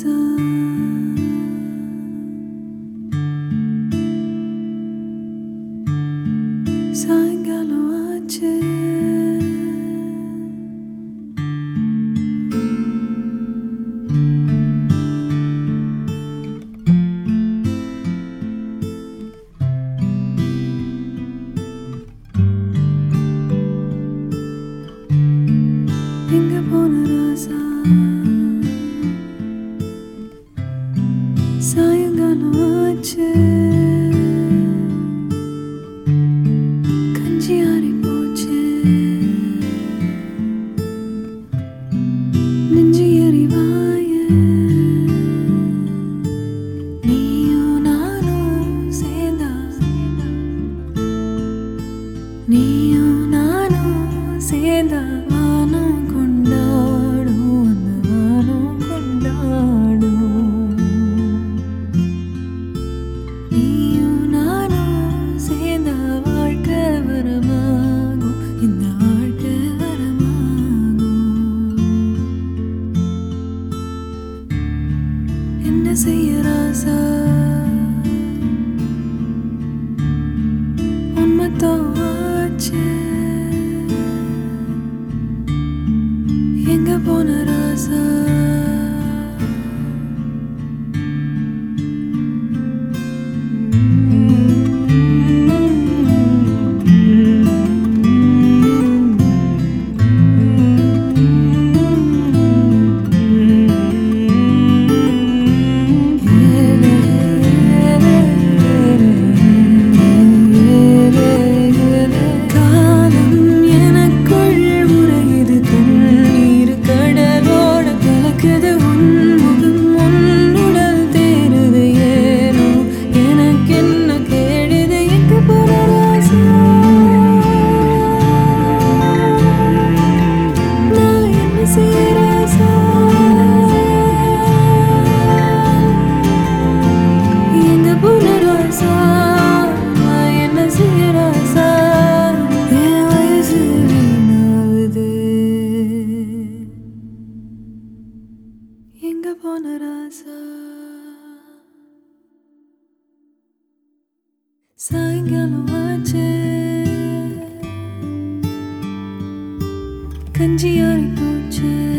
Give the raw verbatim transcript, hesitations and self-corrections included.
ராசா சாயங்காலம் ஆச்சு எங்க போன ராசா சாயங்காலம் ஆச்சு கஞ்சி ஆறி போச்சு நெஞ்சு எறிவாய நீயும் நானும் சேர்ந்தா நீயும் நானும் சேர்ந்தா வானம் கொண்டாடும் அந்த வானம் கொண்டாடும் நீயும் நானும் சேர்ந்தா வாழ்க்கை வரமாகும் இந்த வாழ்க்கை வரமாகும் என்ன செய்ய ராசா உண்மைத்தான் ஆச்சு எங்க போன ராசா எங்க போன ராசா சாயங்காலம் ஆச்சு கஞ்சி ஆறி போச்சு